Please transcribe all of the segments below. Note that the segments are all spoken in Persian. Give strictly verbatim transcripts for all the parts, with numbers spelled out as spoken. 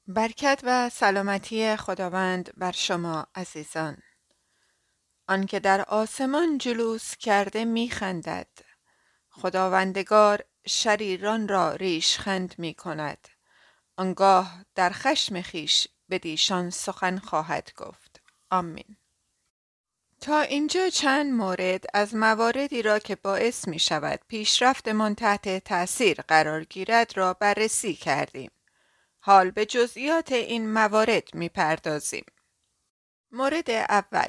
برکت و سلامتی خداوند بر شما عزیزان. آنکه در آسمان جلوس کرده می خندد، خداوندگار شریران را ریشخند می کند. آنگاه در خشم خیش بدیشان سخن خواهد گفت. آمین. تا اینجا چند مورد از مواردی را که باعث می شود پیشرفتمان تحت تأثیر قرار گیرد را بررسی کردیم. حال به جزئیات این موارد می پردازیم. مورد اول،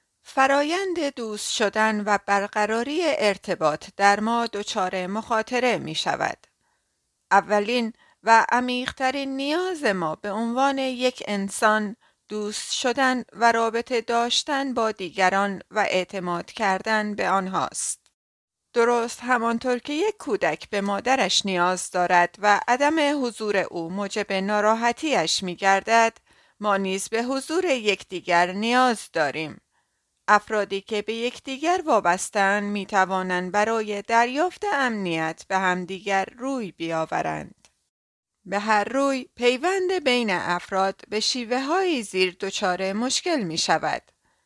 فرایند دوست شدن و برقراری ارتباط در ما دچار مخاطره می شود. اولین و عمیق‌ترین نیاز ما به عنوان یک انسان دوست شدن و رابطه داشتن با دیگران و اعتماد کردن به آنهاست. درست همانطور که یک کودک به مادرش نیاز دارد و عدم حضور او موجب ناراحتیش می گردد، ما نیز به حضور یکدیگر نیاز داریم. افرادی که به یکدیگر وابسته‌اند می توانند برای دریافت امنیت به همدیگر روی بیاورند. به هر روی پیوند بین افراد به شیوه‌های زیر دچار مشکل می شود.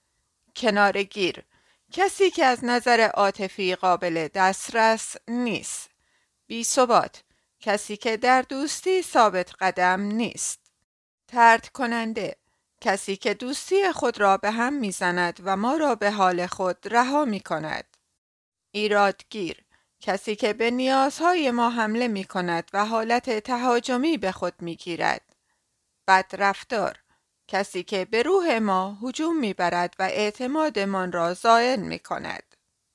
کنارگیر، کسی که از نظر عاطفی قابل دسترس نیست. بی‌ثبات، کسی که در دوستی ثابت قدم نیست. طرد کننده، کسی که دوستی خود را به هم میزند و ما را به حال خود رها می کند. ایرادگیر، کسی که به نیازهای ما حمله می کند و حالت تهاجمی به خود می گیرد. بدرفتار، کسی که به روح ما هجوم می برد و اعتمادمان را زائل می کند.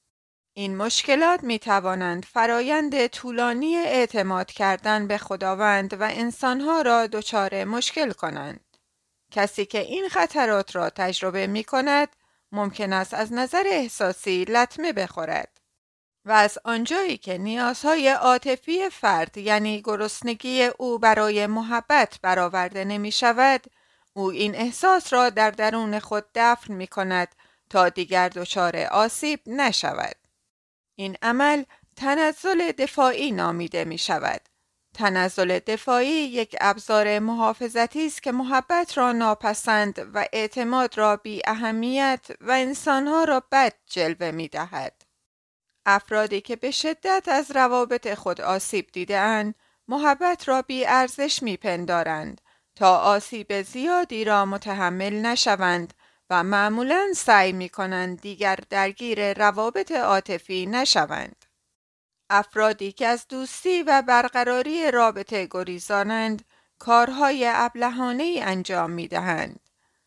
این مشکلات می توانند فرایند طولانی اعتماد کردن به خداوند و انسانها را دچار مشکل کنند. کسی که این خطرات را تجربه می کند ممکن است از نظر احساسی لطمه بخورد و از آنجایی که نیازهای عاطفی فرد یعنی گرسنگی او برای محبت برآورده نمی شود، او این احساس را در درون خود دفن می کند تا دیگر دچار آسیب نشود. این عمل تنزل دفاعی نامیده می شود. تنزل دفاعی یک ابزار محافظتی است که محبت را ناپسند و اعتماد را بی اهمیت و انسانها را بد جلوه می دهد. افرادی که به شدت از روابط خود آسیب دیده‌اند، محبت را بی ارزش می پندارند تا آسیب زیادی را متحمل نشوند و معمولاً سعی می کنند دیگر درگیر روابط عاطفی نشوند. افرادی که از دوستی و برقراری رابطه گریزانند، کارهای ابلهانه‌ای انجام می دهند.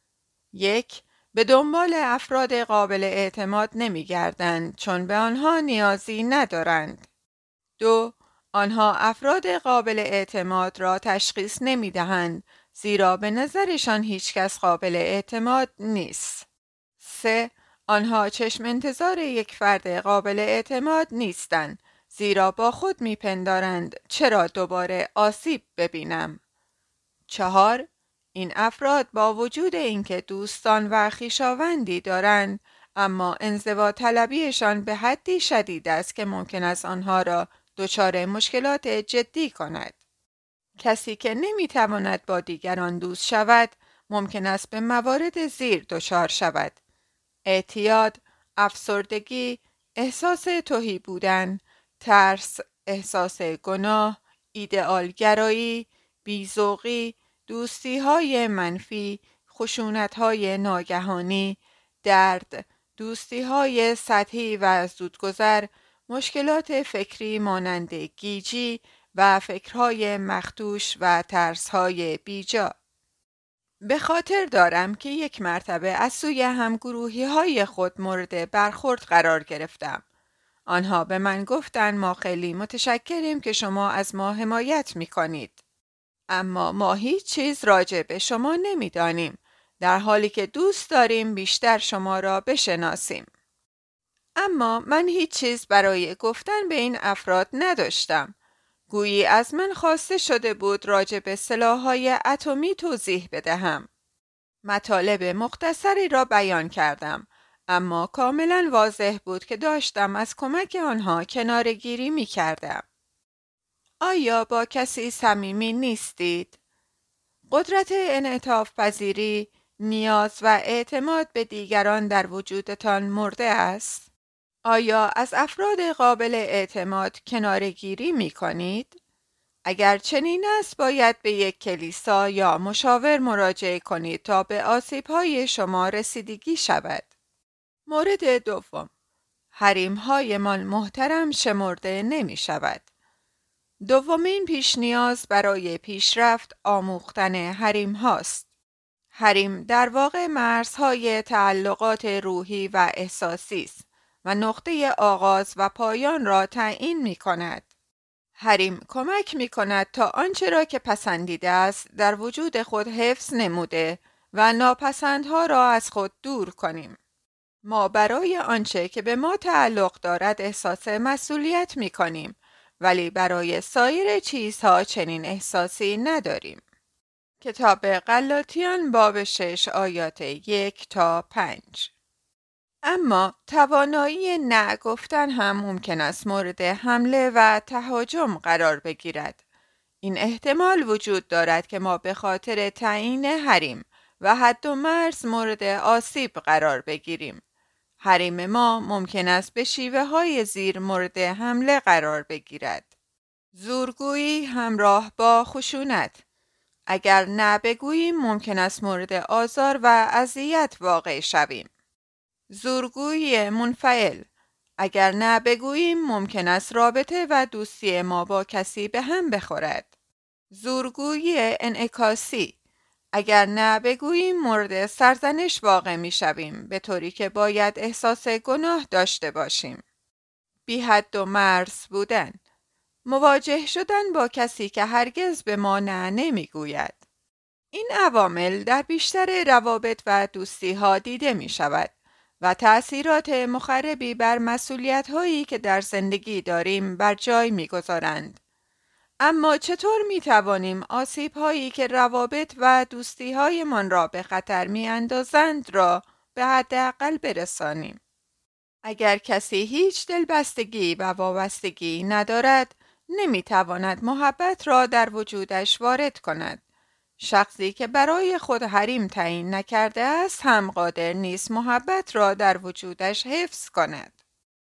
یک، به دنبال افراد قابل اعتماد نمی گردند چون به آنها نیازی ندارند. دو، آنها افراد قابل اعتماد را تشخیص نمی دهند زیرا به نظرشان هیچ کس قابل اعتماد نیست. سه، آنها چشم انتظار یک فرد قابل اعتماد نیستند زیرا با خود می پندارند چرا دوباره آسیب ببینم. چهار، این افراد با وجود اینکه دوستان و خویشاوندی دارند، اما انزوا طلبیشان به حدی شدید است که ممکن است آنها را دچار مشکلات جدی کند. کسی که نمیتواند با دیگران دوست شود، ممکن است به موارد زیر دچار شود: اعتیاد، افسردگی، احساس تهی بودن، ترس، احساس گناه، ایدئالگرایی، بی‌ذوقی، دوستی‌های منفی، خشونت‌های ناگهانی، درد، دوستی‌های سطحی و زودگذر، مشکلات فکری مانند گیجی و فکرهای مخدوش و ترس‌های بیجا. به خاطر دارم که یک مرتبه از سوی همگروهی‌های خود مورد برخورد قرار گرفتم. آنها به من گفتند ما خیلی متشکریم که شما از ما حمایت می کنید. اما ما هیچ چیز راجع به شما نمی دانیم، در حالی که دوست داریم بیشتر شما را بشناسیم. اما من هیچ چیز برای گفتن به این افراد نداشتم. گویی از من خواسته شده بود راجع به سلاح‌های اتمی توضیح بدهم. مطالب مختصری را بیان کردم، اما کاملا واضح بود که داشتم از کمک آنها کناره‌گیری می کردم. آیا با کسی صمیمی نیستید؟ قدرت انعطاف پذیری، نیاز و اعتماد به دیگران در وجودتان مرده است؟ آیا از افراد قابل اعتماد کناره‌گیری می کنید؟ اگر چنین است باید به یک کلیسا یا مشاور مراجعه کنید تا به آسیب‌های شما رسیدگی شود. مورد دوم، حریم‌هایمان محترم شمرده نمی شود. دومین پیش نیاز برای پیشرفت آموختن حریم هاست. حریم در واقع مرزهای تعلقات روحی و احساسی است و نقطه آغاز و پایان را تعیین می کند. حریم کمک می کند تا آنچه را که پسندیده است در وجود خود حفظ نموده و ناپسندها را از خود دور کنیم. ما برای آنچه که به ما تعلق دارد احساس مسئولیت می کنیم، ولی برای سایر چیزها چنین احساسی نداریم. کتاب غلاطیان باب شش آیات یک تا پنج. اما توانایی نه گفتن هم ممکن است مورد حمله و تهاجم قرار بگیرد. این احتمال وجود دارد که ما به خاطر تعیین حریم و حد و مرز مورد آسیب قرار بگیریم. حریم ما ممکن است به شیوه های زیر مورد حمله قرار بگیرد. زورگویی همراه با خشونت. اگر نه بگوییم ممکن است مورد آزار و اذیت واقع شویم. زورگویی منفعل. اگر نه بگوییم ممکن است رابطه و دوستی ما با کسی به هم بخورد. زورگویی انعکاسی. اگر نه بگوییم مورد سرزنش واقع می شویم، به طوری که باید احساس گناه داشته باشیم. بی حد و مرز بودن. مواجه شدن با کسی که هرگز به ما نه نمی گوید. این عوامل در بیشتر روابط و دوستی ها دیده می شود و تأثیرات مخربی بر مسئولیت هایی که در زندگی داریم بر جای می گذارند. اما چطور می توانیم آسیب هایی که روابط و دوستی های من را به خطر می اندازند را به حداقل برسانیم؟ اگر کسی هیچ دلبستگی و وابستگی ندارد، نمی تواند محبت را در وجودش وارد کند. شخصی که برای خود حریم تعیین نکرده است هم قادر نیست محبت را در وجودش حفظ کند.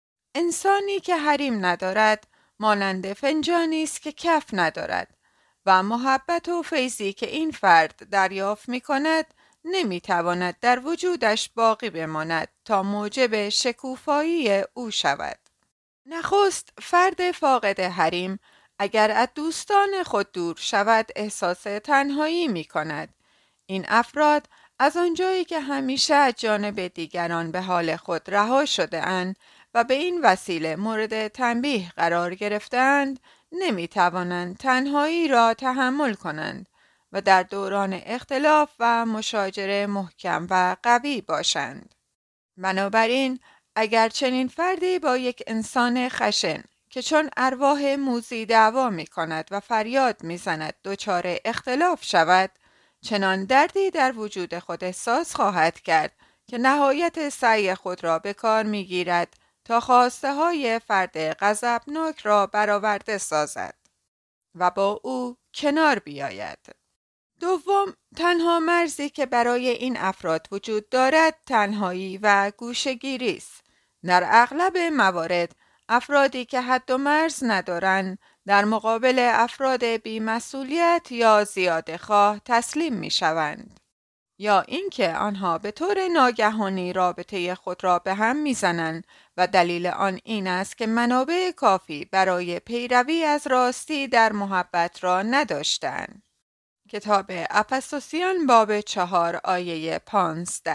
انسانی که حریم ندارد مانند فنجانی است که کف ندارد و محبت و فیضی که این فرد دریافت می کند نمی تواند در وجودش باقی بماند تا موجب شکوفایی او شود. نخست فرد فاقد حریم اگر از دوستان خود دور شود احساس تنهایی می کند. این افراد از آنجایی که همیشه از جانب دیگران به حال خود رها شده اند و به این وسیله مورد تنبیه قرار گرفتند، نمی توانند تنهایی را تحمل کنند و در دوران اختلاف و مشاجره محکم و قوی باشند. بنابراین اگر چنین فردی با یک انسان خشن که چون ارواح موذی دعوا می کند و فریاد می زند دچار اختلاف شود، چنان دردی در وجود خود احساس خواهد کرد که نهایت سعی خود را به کار می گیرد تا خواسته های فرد غضبناک را برآورده سازد و با او کنار بیاید. دوم، تنها مرزی که برای این افراد وجود دارد تنهایی و گوشه‌گیری است. در اغلب موارد افرادی که حد و مرز ندارند در مقابل افراد بی‌مسئولیت یا زیاده‌خواه تسلیم می‌شوند، یا اینکه آنها به طور ناگهانی رابطه خود را به هم می‌زنند و دلیل آن این است که منابع کافی برای پیروی از راستی در محبت را نداشتند. کتاب افسوسیان باب چهار آیه پانزده.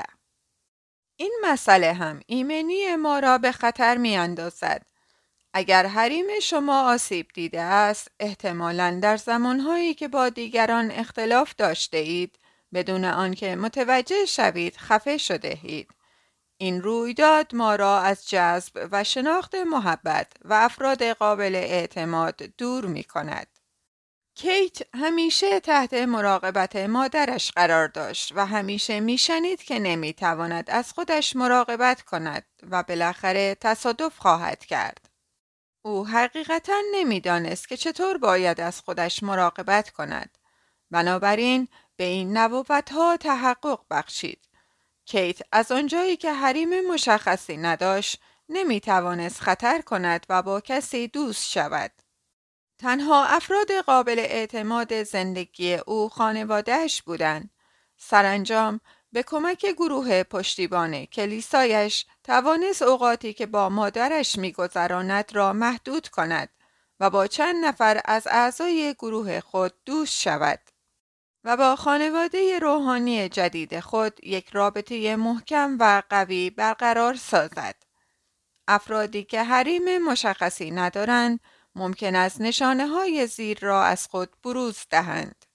این مسئله هم ایمنی ما را به خطر می اندازد. اگر حریم شما آسیب دیده است، احتمالاً در زمانهایی که با دیگران اختلاف داشته اید، بدون آنکه متوجه شوید خفه شده اید. این رویداد ما را از جذب و شناخت محبت و افراد قابل اعتماد دور می کند. کیت همیشه تحت مراقبت مادرش قرار داشت و همیشه میشنید که نمیتواند از خودش مراقبت کند و بالاخره تصادف خواهد کرد. او حقیقتاً نمیدانست که چطور باید از خودش مراقبت کند. بنابراین به این نبوت‌ها تحقق بخشید. کیت از آنجایی که حریم مشخصی نداشت نمی توانست خطر کند و با کسی دوست شود. تنها افراد قابل اعتماد زندگی او خانواده‌اش بودند. سرانجام به کمک گروه پشتیبان کلیسایش توانست اوقاتی که با مادرش می‌گذراند را محدود کند و با چند نفر از اعضای گروه خود دوست شود و با خانواده روحانی جدید خود یک رابطه محکم و قوی برقرار سازد. افرادی که حریم مشخصی ندارند ممکن است نشانه‌های زیر را از خود بروز دهند.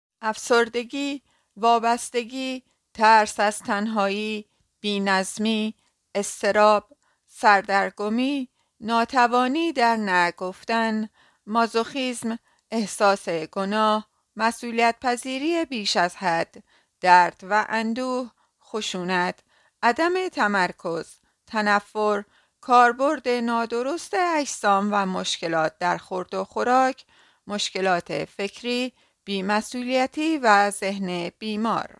افسردگی، وابستگی، ترس از تنهایی، بی‌نظمی، اضطراب، سردرگمی، ناتوانی در نه گفتن، مازوخیسم، احساس گناه، مسئولیت پذیری بیش از حد، درد و اندوه، خشونت، عدم تمرکز، تنفر، کاربرد نادرست اجسام و مشکلات در خورد و خوراک، مشکلات فکری، بی‌مسئولیتی و ذهن بیمار.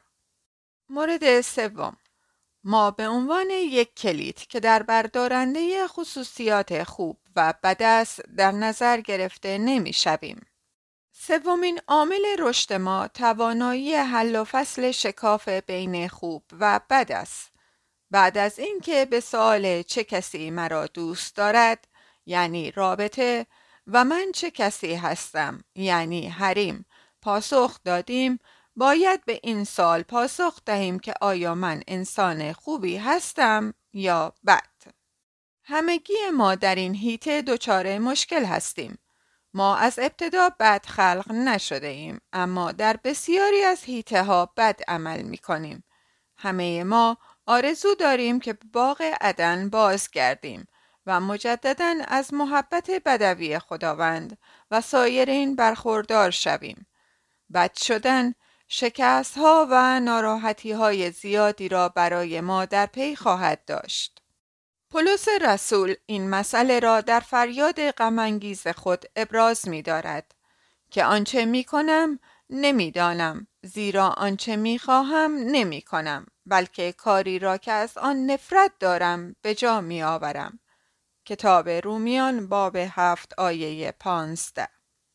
مورد سوم، ما به عنوان یک کلید که در بردارنده خصوصیات خوب و بد است در نظر گرفته نمی شویم. سومین عامل رشد ما توانایی حل و فصل شکاف بین خوب و بد است. بعد از اینکه به سوال چه کسی مرا دوست دارد، یعنی رابطه، و من چه کسی هستم، یعنی حریم، پاسخ دادیم، باید به این سوال پاسخ دهیم که آیا من انسان خوبی هستم یا بد. همگی ما در این حیطه دچار مشکل هستیم. ما از ابتدا بد خلق نشده ایم، اما در بسیاری از حیطه ها بد عمل می کنیم. همه ما آرزو داریم که به باغ عدن بازگردیم و مجدداً از محبت بدوی خداوند و سایرین برخوردار شویم. بد شدن، شکست ها و ناراحتی های زیادی را برای ما در پی خواهد داشت. پولس رسول این مسئله را در فریاد غم‌انگیز خود ابراز می دارد که آنچه می کنم نمی دانم، زیرا آنچه می خواهم نمی کنم، بلکه کاری را که از آن نفرت دارم به جا می آورم. کتاب رومیان باب هفت آیه پانزده.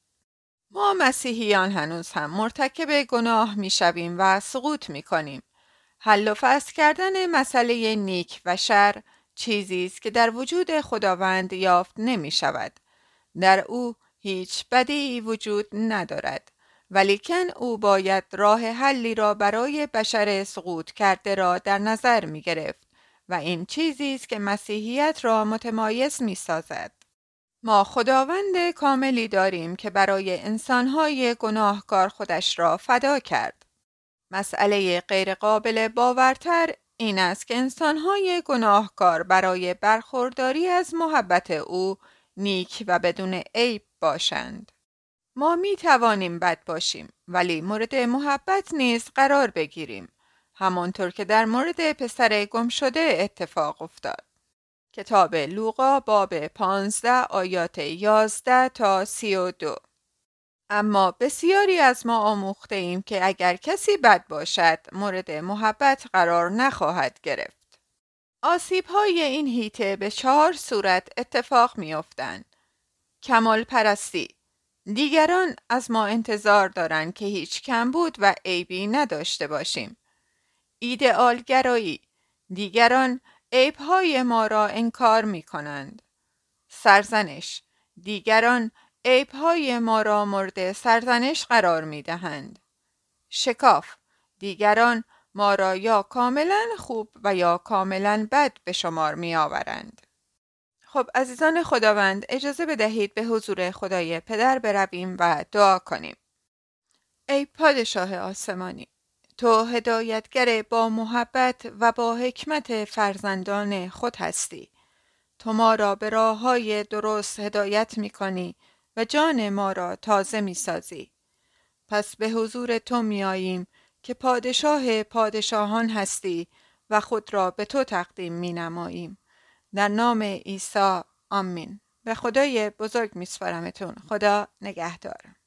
ما مسیحیان هنوز هم مرتکب گناه می شویم و سقوط می کنیم. حل و فصل کردن مسئله نیک و شر چیزی است که در وجود خداوند یافت نمی شود. در او هیچ بدی وجود ندارد، ولیکن او باید راه حلی را برای بشر سقوط کرده را در نظر می گرفت و این چیزی است که مسیحیت را متمایز می سازد. ما خداوند کاملی داریم که برای انسانهای گناهکار خودش را فدا کرد. مسئله غیر قابل باورتر این است که انسانهای گناهکار برای برخورداری از محبت او نیک و بدون عیب باشند. ما می توانیم بد باشیم ولی مورد محبت نیز قرار بگیریم، همانطور که در مورد پسر گم شده اتفاق افتاد. کتاب لوقا باب پانزده آیات یازده تا سی و دو. اما بسیاری از ما آموخته ایم که اگر کسی بد باشد مورد محبت قرار نخواهد گرفت. آسیب‌های این حیطه به چهار صورت اتفاق می‌افتند. کمال پرستی. دیگران از ما انتظار دارند که هیچ کمبود و عیبی نداشته باشیم. ایدئال گرایی. دیگران عیب‌های ما را انکار می‌کنند. سرزنش. دیگران عیب‌های ما را مورد سرزنش قرار می‌دهند. شکاف. دیگران ما را یا کاملاً خوب و یا کاملاً بد به شمار می‌آورند. خب عزیزان خداوند، اجازه بدهید به حضور خدای پدر برویم و دعا کنیم. ای پادشاه آسمانی، تو هدایتگر با محبت و با حکمت فرزندان خود هستی. تو ما را به راه‌های درست هدایت می‌کنی و جان ما را تازه می‌سازی. پس به حضور تو می‌آییم که پادشاه پادشاهان هستی و خود را به تو تقدیم می‌نماییم. در نام عیسی آمین. به خدای بزرگ می‌سپارمتون. خدا نگهدار.